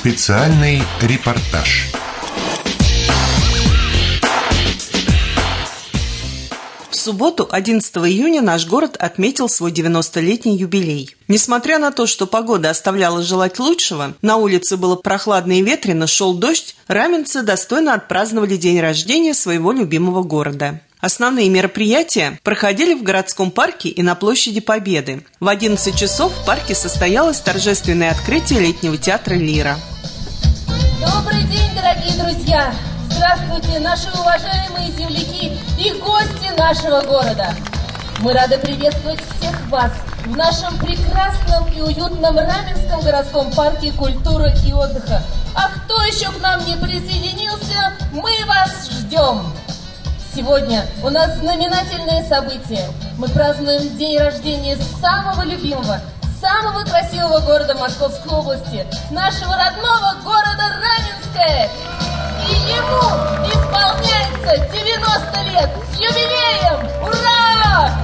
Специальный репортаж. В субботу, 11 июня, наш город отметил свой 90-летний юбилей. Несмотря на то, что погода оставляла желать лучшего, на улице было прохладно и ветрено, шел дождь, раменцы достойно отпраздновали день рождения своего любимого города. Основные мероприятия проходили в городском парке и на площади Победы. В 11 часов в парке состоялось торжественное открытие летнего театра «Лира». Добрый день, дорогие друзья! Здравствуйте, наши уважаемые земляки и гости нашего города! Мы рады приветствовать всех вас в нашем прекрасном и уютном Раменском городском парке культуры и отдыха. А кто еще к нам не присоединился, мы вас ждем! Сегодня у нас знаменательное событие. Мы празднуем день рождения самого любимого, самого красивого города Московской области, нашего родного города Раменское. И ему исполняется 90 лет! С юбилеем! Ура!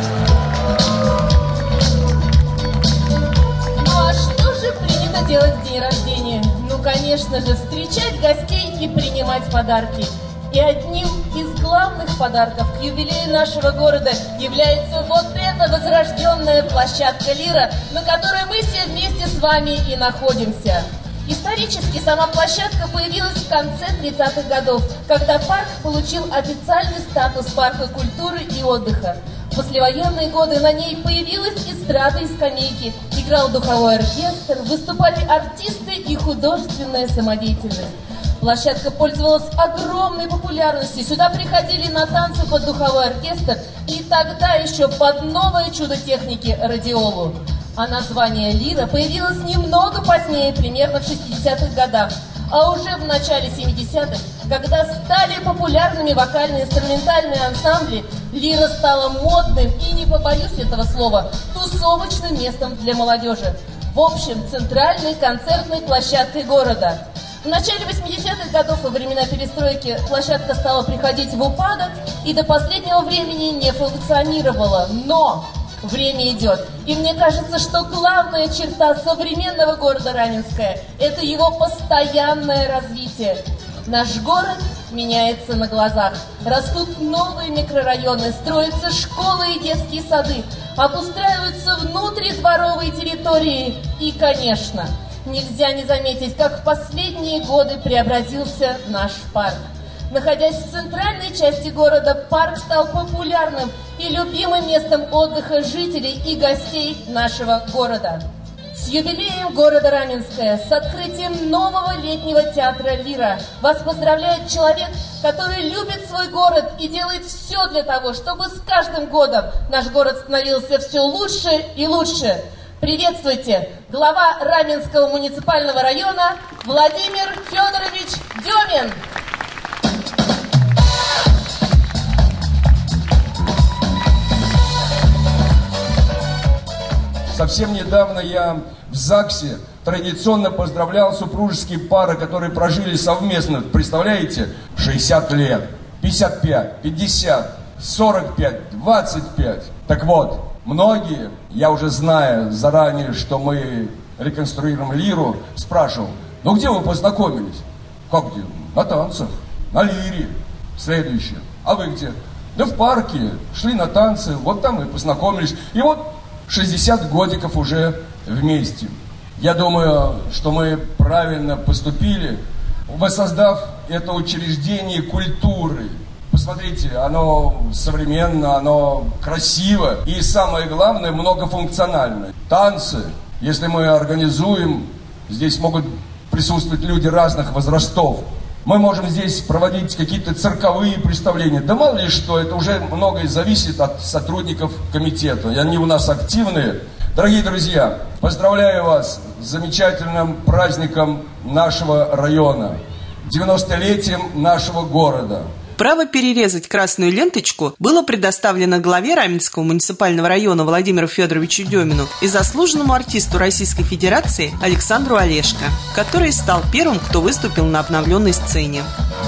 Ну а что же принято делать в день рождения? Ну, конечно же, встречать гостей и принимать подарки. И одним из главных подарков к юбилею нашего города является вот эта возрожденная площадка «Лира», на которой мы все вместе с вами и находимся. Исторически сама площадка появилась в конце 30-х годов, когда парк получил официальный статус парка культуры и отдыха. В послевоенные годы на ней появилась эстрада и скамейки, играл духовой оркестр, выступали артисты и художественная самодеятельность. Площадка пользовалась огромной популярностью. Сюда приходили на танцы под духовой оркестр и тогда еще под новое чудо техники радиолу. А название «Лира» появилось немного позднее, примерно в 60-х годах. А уже в начале 70-х, когда стали популярными вокально-инструментальные ансамбли, «Лира» стала модным и, не побоюсь этого слова, тусовочным местом для молодежи. В общем, центральной концертной площадкой города. В начале 80-х годов, во времена перестройки, площадка стала приходить в упадок и до последнего времени не функционировала. Но время идет, и мне кажется, что главная черта современного города Раменское – это его постоянное развитие. Наш город меняется на глазах. Растут новые микрорайоны, строятся школы и детские сады, обустраиваются внутридворовые территории и, конечно, нельзя не заметить, как в последние годы преобразился наш парк. Находясь в центральной части города, парк стал популярным и любимым местом отдыха жителей и гостей нашего города. С юбилеем города Раменское, с открытием нового летнего театра «Лира» вас поздравляет человек, который любит свой город и делает все для того, чтобы с каждым годом наш город становился все лучше и лучше. Приветствуйте, глава Раменского муниципального района Владимир Федорович Демин. Совсем недавно я в ЗАГСе традиционно поздравлял супружеские пары, которые прожили совместно, представляете, 60 лет, 55, 50, 45, 25. Так вот, многие, я уже знаю заранее, что мы реконструируем «Лиру», спрашивал: ну где вы познакомились? Как где? На танцах, на «Лире». Следующее: а вы где? Да в парке, шли на танцы, вот там и познакомились. И вот 60 годиков уже вместе. Я думаю, что мы правильно поступили, воссоздав это учреждение культуры. Посмотрите, оно современно, оно красиво и, самое главное, многофункционально. Танцы, если мы организуем, здесь могут присутствовать люди разных возрастов. Мы можем здесь проводить какие-то цирковые представления. Да мало ли что, это уже многое зависит от сотрудников комитета. И они у нас активные. Дорогие друзья, поздравляю вас с замечательным праздником нашего района, 90-летием нашего города. Право перерезать красную ленточку было предоставлено главе Раменского муниципального района Владимиру Федоровичу Демину и заслуженному артисту Российской Федерации Александру Олешко, который стал первым, кто выступил на обновленной сцене.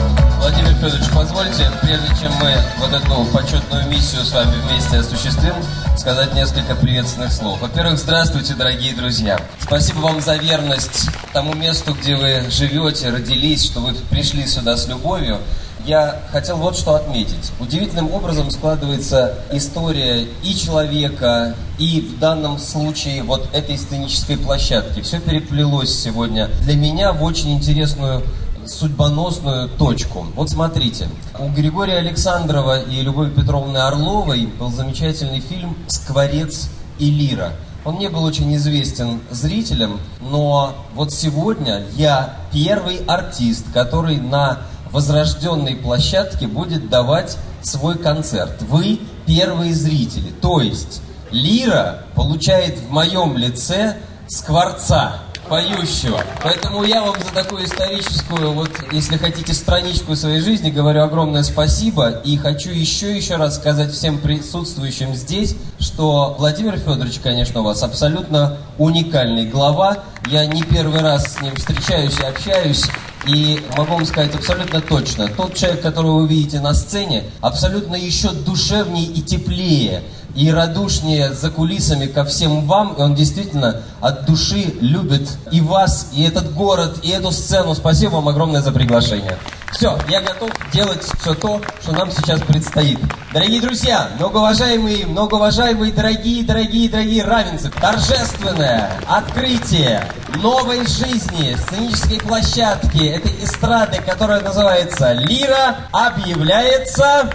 Владимир Федорович, позвольте, прежде чем мы вот эту почетную миссию с вами вместе осуществим, сказать несколько приветственных слов. Во-первых, здравствуйте, дорогие друзья. Спасибо вам за верность тому месту, где вы живете, родились, что вы пришли сюда с любовью. Я хотел вот что отметить. Удивительным образом складывается история и человека, и в данном случае вот этой сценической площадки. Все переплелось сегодня для меня в очень интересную судьбоносную точку. Вот смотрите, у Григория Александрова и Любови Петровны Орловой был замечательный фильм «Скворец и лира». Он не был очень известен зрителям, но вот сегодня я первый артист, который на возрожденной площадке будет давать свой концерт. Вы первые зрители. То есть лира получает в моем лице скворца поющего. Поэтому я вам за такую историческую, вот, если хотите, страничку своей жизни говорю огромное спасибо. И хочу еще раз сказать всем присутствующим здесь, что Владимир Федорович, конечно, у вас абсолютно уникальный глава. Я не первый раз с ним встречаюсь и общаюсь. И могу вам сказать абсолютно точно, тот человек, которого вы видите на сцене, абсолютно еще душевнее и теплее, и радушнее за кулисами ко всем вам. И он действительно от души любит и вас, и этот город, и эту сцену. Спасибо вам огромное за приглашение. Все, я готов делать все то, что нам сейчас предстоит. Дорогие друзья, многоуважаемые, дорогие равенцы, торжественное открытие новой жизни сценической площадки, этой эстрады, которая называется «Лира», объявляется...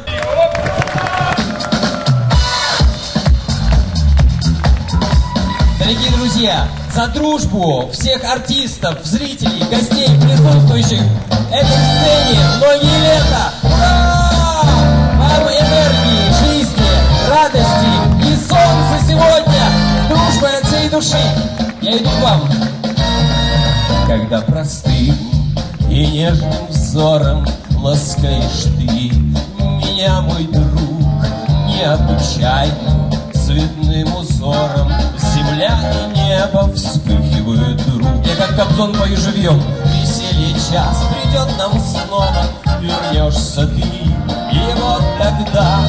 Дорогие друзья, за дружбу всех артистов, зрителей, гостей, присутствующих этой сцене многие лета! Ура! Вам энергии, жизни, радости и солнца сегодня! Дружбой от всей души! Я иду к вам! Когда простым и нежным взором ласкаешь ты меня, мой друг, необычайным цветным узором, земля и небо вспыхивают вдруг. Я как Кобзон пою живьем. Веселье час придет нам снова, вернешься ты, и вот тогда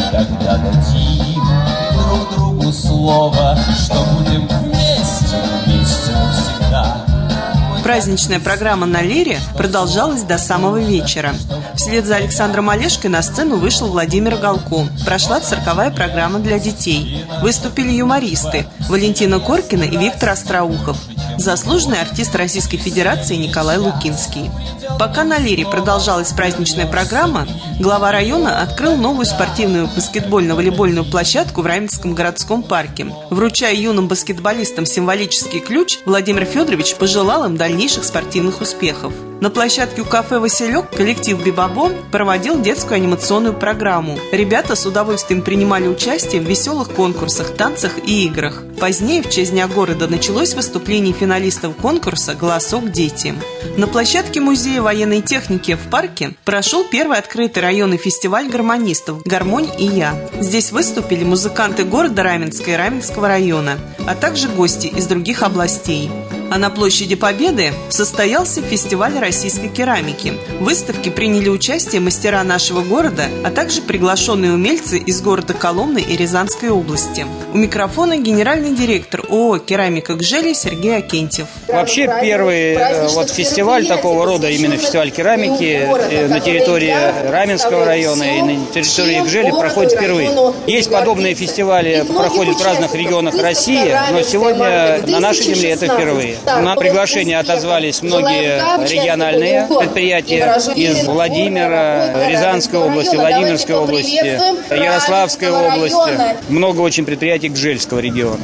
дадим друг другу слово, что будем вместе навсегда. Праздничная программа на «Лире» продолжалась до самого вечера. Вслед за Александром Олешкой на сцену вышел Владимир Галко. Прошла цирковая программа для детей. Выступили юмористы Валентина Коркина и Виктор Остроухов. Заслуженный артист Российской Федерации Николай Лукинский. Пока на «Лире» продолжалась праздничная программа, глава района открыл новую спортивную баскетбольно-волейбольную площадку в Раменском городском парке. Вручая юным баскетболистам символический ключ, Владимир Федорович пожелал им дальнейших спортивных успехов. На площадке у кафе «Василек» коллектив «Бибабо» проводил детскую анимационную программу. Ребята с удовольствием принимали участие в веселых конкурсах, танцах и играх. Позднее, в честь Дня города, началось выступление финалистов конкурса «Голосок дети». На площадке Музея военной техники в парке прошел первый открытый районный фестиваль гармонистов «Гармонь и я». Здесь выступили музыканты города Раменска и Раменского района, а также гости из других областей. А на площади Победы состоялся фестиваль российской керамики. В выставке приняли участие мастера нашего города, а также приглашенные умельцы из города Коломны и Рязанской области. У микрофона генеральный директор ООО «Керамика Гжели» Сергей Акентьев. Вообще первый фестиваль такого рода, именно фестиваль керамики на территории Раменского района и на территории Гжели проходит впервые. Есть подобные фестивали, проходят в разных регионах России, но сегодня на нашей земле это впервые. На приглашение отозвались многие региональные предприятия из Владимира, Рязанской области, Владимирской области, Ярославской области. Много очень предприятий Гжельского региона.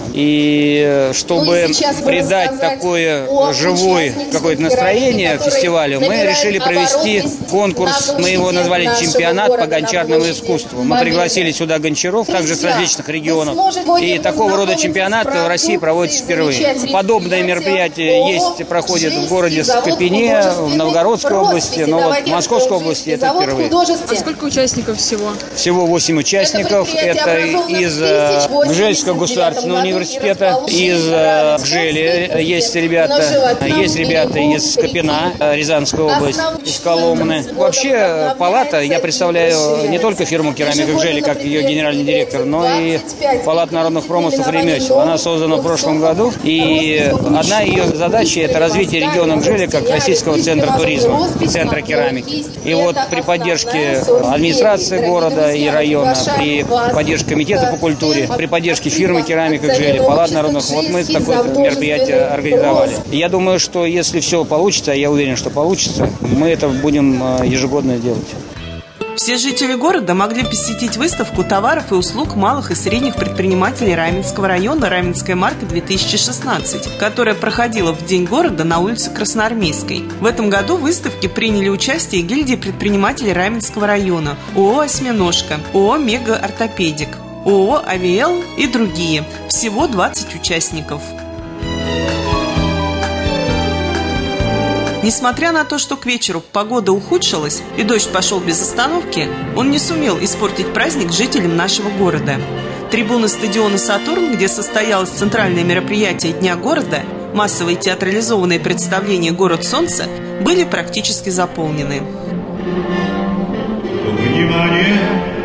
И чтобы придать такое живое какое-то настроение фестивалю, мы решили провести конкурс, мы его назвали «Чемпионат по гончарному искусству». Мы пригласили сюда гончаров, также с различных регионов. И такого рода чемпионат в России проводится впервые. Подобное мероприятие мероприятия есть, проходят в городе Скопине, в Новгородской области, но вот в Московской области это впервые. А сколько участников всего? Всего 8 участников. Это из Гжельского государственного университета, из Гжели есть ребята из Скопина, Рязанская область, из Коломны. Вообще палата, я представляю не только фирму «Керамика Гжели», как ее генеральный директор, но и палату народных промыслов и ремесел. Она создана в прошлом году, и одна ее задача – это развитие региона Гжели как российского центра туризма, центра керамики. И вот при поддержке администрации города и района, при поддержке комитета по культуре, при поддержке фирмы «Керамика Гжели», палат народных, вот мы такое мероприятие организовали. И я думаю, что если все получится, я уверен, что получится, мы это будем ежегодно делать. Все жители города могли посетить выставку товаров и услуг малых и средних предпринимателей Раменского района «Раменская марка-2016», которая проходила в День города на улице Красноармейской. В этом году в выставке приняли участие гильдии предпринимателей Раменского района, ООО «Осьминожка», ООО «Мега-ортопедик», ООО «АВЛ» и другие. Всего 20 участников. Несмотря на то, что к вечеру погода ухудшилась и дождь пошел без остановки, он не сумел испортить праздник жителям нашего города. Трибуны стадиона «Сатурн», где состоялось центральное мероприятие Дня города, массовые театрализованные представления «Город солнца», были практически заполнены. Внимание!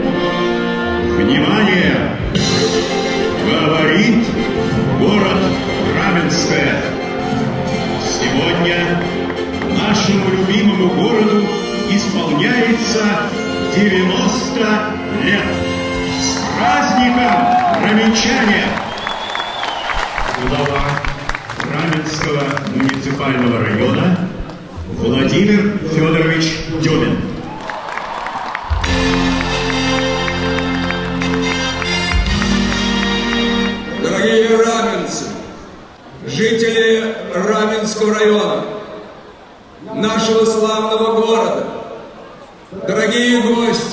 Внимание! Говорит город Раменское. Сегодня нашему любимому городу исполняется 90 лет. С праздником, раменчане! Глава Раменского муниципального района Владимир Федорович Демин. Дорогие раменцы, жители Раменского района, нашего славного города, дорогие гости,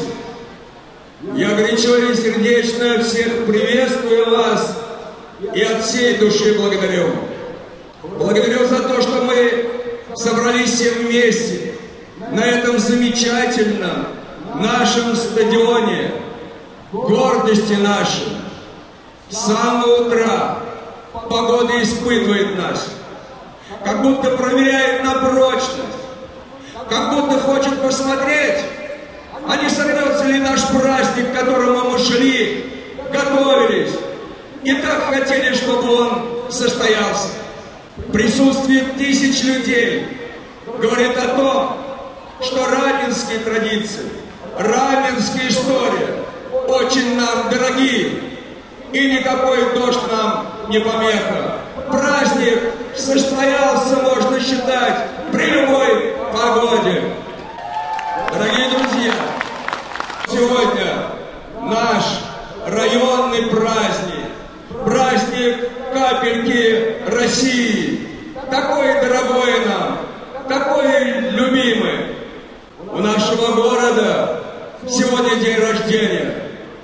я горячо и сердечно всех приветствую вас и от всей души благодарю. Благодарю за то, что мы собрались все вместе на этом замечательном нашем стадионе, гордости нашей. С самого утра погода испытывает нас, как будто проверяет на прочность, как будто хочет посмотреть, а не сорвется ли наш праздник, к которому мы шли, готовились и так хотели, чтобы он состоялся. Присутствие тысяч людей говорит о том, что раменские традиции, раменская история очень нам дороги, и никакой дождь нам не помеха. Праздник состоялся, можно считать, при любой погоде. Дорогие друзья, сегодня наш районный праздник, праздник капельки России, такой дорогой нам, такой любимый. У нашего города сегодня день рождения,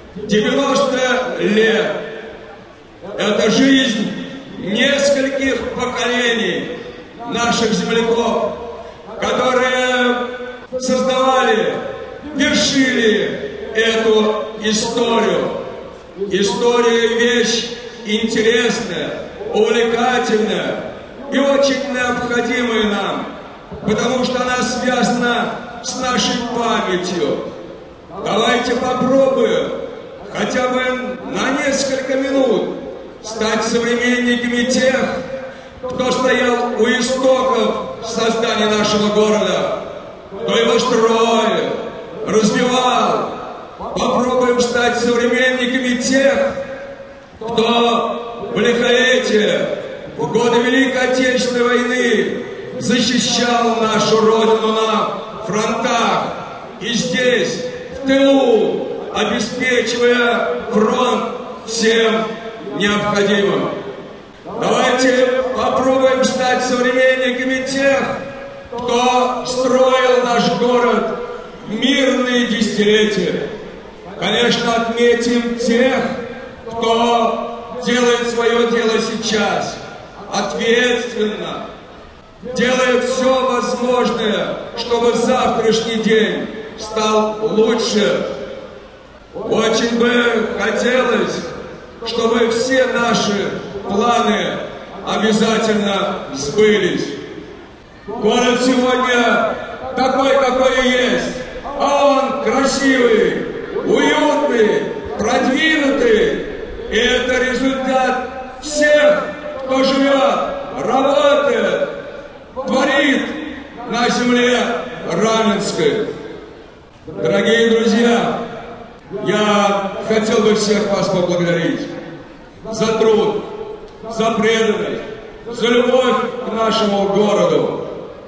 90 лет. Это жизнь нескольких поколений наших земляков, которые создавали, вершили эту историю. История – вещь интересная, увлекательная и очень необходимая нам, потому что она связана с нашей памятью. Давайте попробуем хотя бы на несколько минут стать современниками тех, кто стоял у истоков создания нашего города, кто его строил, развивал. Попробуем стать современниками тех, кто в лихолетие, в годы Великой Отечественной войны защищал нашу Родину на фронтах и здесь, в тылу, обеспечивая фронт всем необходимым. Давайте попробуем стать современниками тех, кто строил наш город в мирные десятилетия. Конечно, отметим тех, кто делает свое дело сейчас. ответственно, делая все возможное, чтобы завтрашний день стал лучше. Очень бы хотелось, чтобы все наши планы обязательно сбылись. Город сегодня такой, какой есть, а он красивый, уютный, продвинутый. И это результат всех, кто живет, работает, творит на земле Раменской. Дорогие друзья, я хотел бы всех вас поблагодарить за труд, за преданность, за любовь к нашему городу.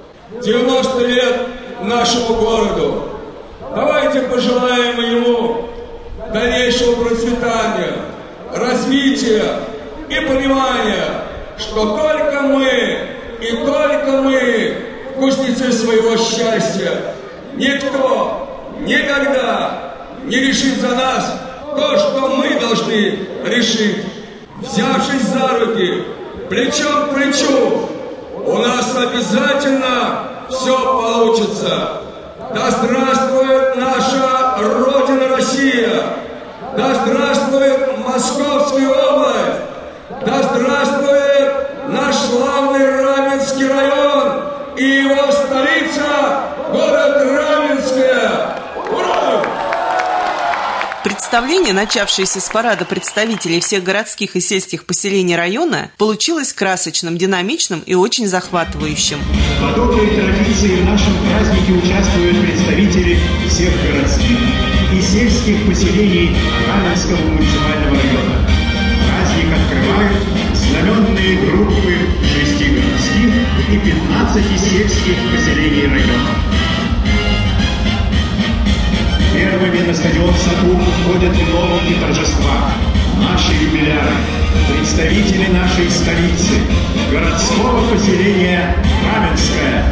90 лет нашему городу. Давайте пожелаем ему дальнейшего процветания, развития и понимания, что только мы и только мы кузнецы своего счастья. Никто никогда не решит за нас то, что мы должны решить. Взявшись за руки, плечом к плечу, у нас обязательно все получится. Да здравствует наша Родина Россия! Да здравствует Московская область! Да здравствует наш славный Раменский район и его столица, город Раменское! Ура! Представление, начавшееся с парада представителей всех городских и сельских поселений района, получилось красочным, динамичным и очень захватывающим. В подобной традиции в нашем празднике участвуют представители всех городских и сельских поселений Раменского муниципального района. Праздник открывают знаменные группы 6 городских и 15 сельских поселений района. Первыми на стадион «Сатурн» входят виновники торжества, наши юбиляры, представители нашей столицы, городского поселения Раменское.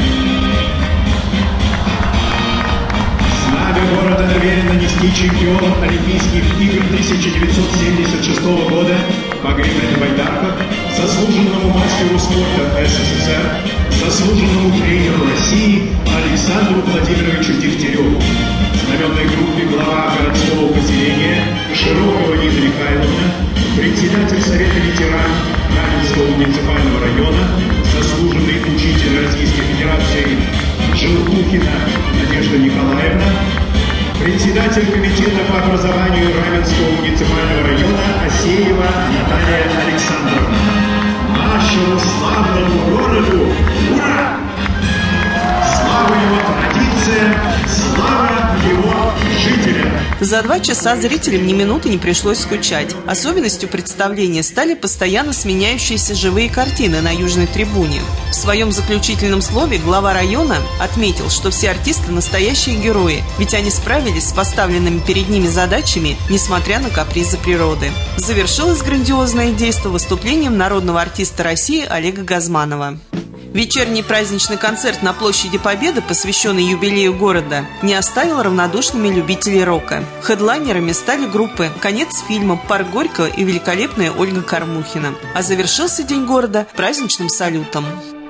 Знамя города намерено нести чемпионом Олимпийских игр 1976 года по гребле на байдарках, заслуженному мастеру спорта СССР, заслуженному тренеру России Александру Владимировичу Дегтяреву. В знаменной группе глава городского поселения Широкова Нина Михайловна, председатель Совета ветеран Раменского муниципального района, заслуженный учитель Российской Федерации Желтухина Надежда Николаевна, председатель комитета по образованию Раменского муниципального района Асеева Наталья Александровна. Нашему славному городу ура! Слава его традициям, слава его жителям! За 2 часа зрителям ни минуты не пришлось скучать. Особенностью представления стали постоянно сменяющиеся живые картины на южной трибуне. В своем заключительном слове глава района отметил, что все артисты – настоящие герои, ведь они справились с поставленными перед ними задачами, несмотря на капризы природы. Завершилось грандиозное действо выступлением народного артиста России Олега Газманова. Вечерний праздничный концерт на площади Победы, посвященный юбилею города, не оставил равнодушными любителей рока. Хедлайнерами стали группы «Конец фильма», «Парк Горького» и великолепная Ольга Кормухина. А завершился День города праздничным салютом.